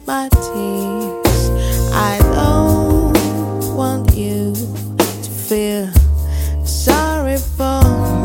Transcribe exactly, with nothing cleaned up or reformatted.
my tears. I don't want you to feel sorry for